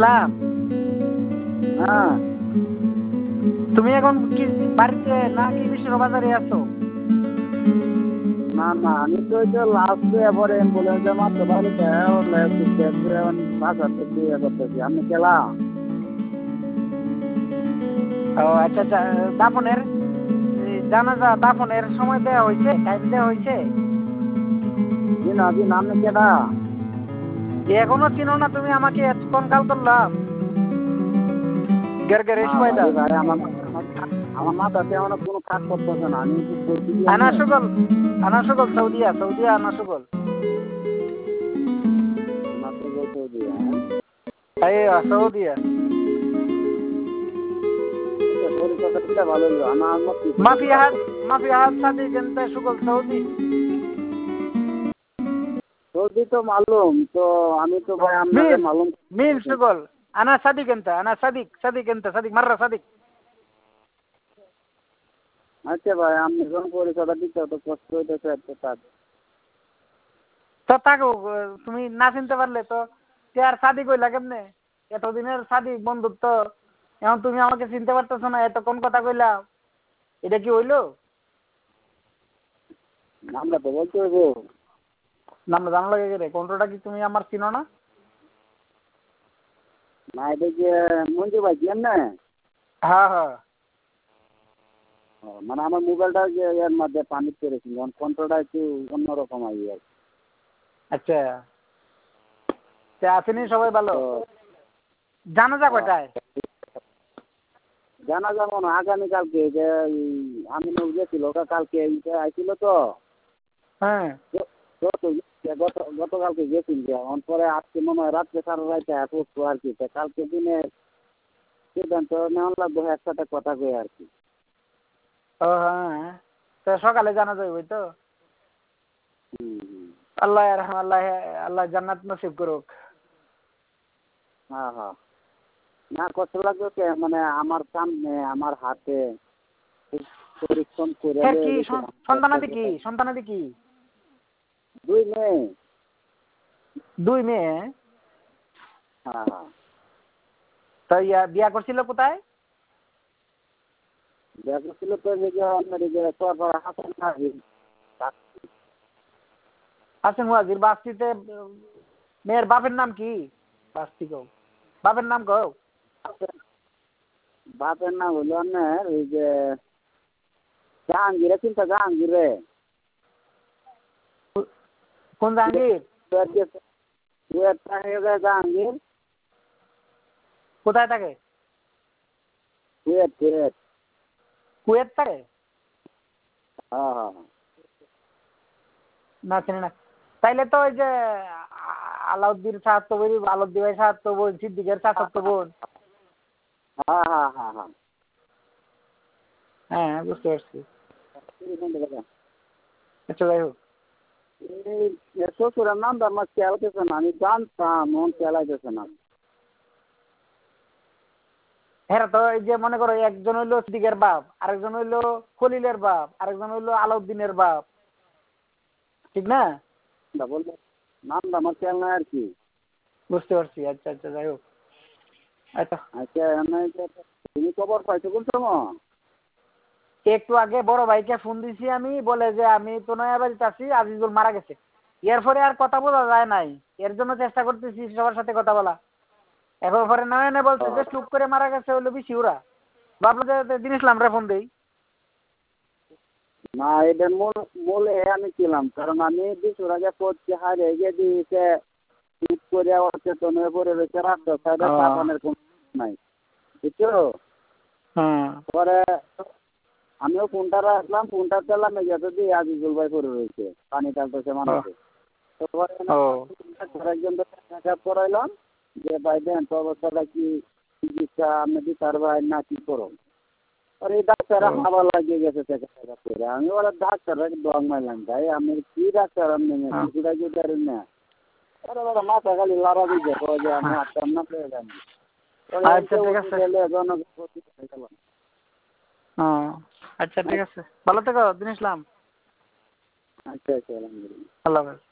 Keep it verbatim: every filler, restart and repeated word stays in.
ইসলাম, হ্যাঁ তুমি এখন কি বাড়িতে না কি মিশ্র বাজারে আছো? না না আমি তো ওই যে লাস্টে এবারে অ্যাম্বুলেন্সে মাত্র বাড়িতে বাসা থেকে ইয়ে করতেছি। আমি গেলা ও আচ্ছা আচ্ছা, দাফনের এই জানাজা দাফনের সময় দেওয়া হয়েছে, টাইম দেওয়া হয়েছে? দিন দিন আমি কেডা এখনো চিনো না তুমি আমাকে? এতক্ষণ কাল করলাম গের গের না সময় ভাই দাও। ভাই আমার আমার মাথাতে আমার কোনো কাজ করতেছে না। আমি কি করছি কি আনা আমি? সুগল, আনা সুগল, সৌদিয়া সৌদিয়া আনা সুগল। আমার তো বলতে দিয়ে হ্যাঁ এই সৌদিয়া পরিচয়টা দিলে ভালো হলো। আমার মত কি মাফি আহাদ, মাফি আহাদ সাদি জনতা সুগল সৌদি। সৌদি তো মালুম তো, আমি তো ভাই আপনাকে মিন মালুম। মিন সুগল আনা সাদিক এন্তা, আনা সাদিক সাদিক এন্তা, সাদিক মাররা সাদিক। আচ্ছা ভাই আপনি যখন পরিচয়টা দিতে তো কষ্ট হইতেছে একটা কাজ। তো তাকে তুমি না চিনতে পারলে তো কে আর সাদিক হইলা কেমনে? এতদিনের সাদিক বন্ধুত্ব, এখন তুমি আমাকে চিনতে পারতেছো না? এত কোন কথা কইলা, এটা কি হইলো? আমরা তো বলতে হইব। নাম জানা লাগে রে, কোনটা কি তুমি আমার চিনো না? না এটা যে মঞ্জু ভাই কেন না হ্যাঁ হ্যাঁ, মানে আমার মোবাইলটা যে এর মধ্যে পানি পেরেছি কন্ট্রোলটা একটু অন্যরকম আই আর আচ্ছা সে আসেনি সবাই ভালো? জানা যা কয়টায়? জানা যাবো না আগামীকালকে যে আমি গেছিল কালকে আইছিল তো হ্যাঁ গত গতকালকে গেছিল পরে আজকে মনে হয় রাত্রে সারা রাইতে পড়তো আর কি। কালকে দিনে সিদ্ধান্ত নেওয়া লাগবে একসাথে কথা কয়ে আর কি। ও হ্যাঁ, তো সকালে জানা যাবে তো। হুম আল্লাহ রাহম, আল্লাহ আল্লাহ জান্নাত নসিব করুক। হ্যাঁ হ্যাঁ না কষ্ট লাগবে কে মানে আমার সামনে আমার হাতে পরিশ্রম করে ফের কি সন্তানাদি কি, সন্তানাদি কি? দুই মেয়ে। দুই মেয়ে? হ্যাঁ হ্যাঁ তো ইয়া বিয়া করছিল কোথায়? বিয়া করছিল তো যে আপনার যে হাসান হাজির হাসান মুয়াজির বাস্তিতে। মেয়ের বাপের নাম কি? বাস্তি কও, বাপের নাম কও। বাপের নাম হলো আপনার ওই যে জাহাঙ্গীর, চিন্তা জাহাঙ্গীর রে। কোন জাহাঙ্গীর? জাহাঙ্গীর কোথায় থাকে? Kuwait Kuwait. কুয়েত থাকে? হ্যাঁ হ্যাঁ না চিনি না। তাইলে তো ওই যে আলাউদ্দিন সাহাত্ত বোন, আলাউদ্দিন ভাই সাহাত্ত বোন, সিদ্দিকের সাহাত্ত বোন। হ্যাঁ হ্যাঁ হ্যাঁ হ্যাঁ হ্যাঁ বুঝতে পারছি। আচ্ছা যাই হোক, শ্বশুরের নামটা আমার খেয়াল করছে না, আমি জানতাম মন খেয়াল আইতেছে না। হ্যাঁ তো এই যে মনে করো একজন হইলো সিদ্দিকের বাপ, আরেকজন হইলো খলিলের বাপ, আরেকজন হইলো আলাউদ্দিনের বাপ, ঠিক না? বললো নামটা আমার খেয়াল নাই আর কি। বুঝতে পারছি। আচ্ছা আচ্ছা যাই হোক। আচ্ছা আচ্ছা তুমি খবর পাইছো কোন সময়? একটু আগে বড় ভাইকে ফোন দিছি আমি, বলে যে আমি তো নয়া বাড়িতে আছি, আজিজুল মারা গেছে। এরপরে আর কথা বলা যায় নাই, এর জন্য চেষ্টা করতেছি সবার সাথে কথা বলা। এখন পরে নয়নে বলছে যে স্টুক করে মারা গেছে হইলো বেশি ওরা, ভাবলো যে দিন ইসলাম রে ফোন দেই। না এটা মূল মূল এ আমি ছিলাম, কারণ আমি বিশুর আগে পড়ছি হারে গিয়ে দিয়েছে চুপ করে অচেতন হয়ে পড়ে রয়েছে রাস্তার সাইডে, সাবানের কোনো নাই বুঝছো। পরে আমিও ফোনটা রাখলাম, ফোনটা চালাম গেছে দিয়ে আজিজুল ভাই পড়ে রয়েছে পানি টালতেছে মানুষে। একজন পড়াইলাম যে ভাই দেন তো অবস্থাটা কি, চিকিৎসা আপনি দিতে ভাই না কি করো। আর এই ডাক্তার আবার লাগিয়ে গেছে টাকা টাকা করে। আমি ওরা ডাক্তার দম মারলাম ভাই আমি কি ডাক্তার আপনি কিছুটা কি পারেন না। আরে ওরা মাথা খালি লড়া দিচ্ছে যে আমি আসতাম না পেয়ে যান। আচ্ছা ঠিক আছে, আচ্ছা ঠিক আছে, ভালো থেকো দিন ইসলাম। আচ্ছা আচ্ছা আলহামদুলিল্লাহ। আল্লাহ হাফেজ।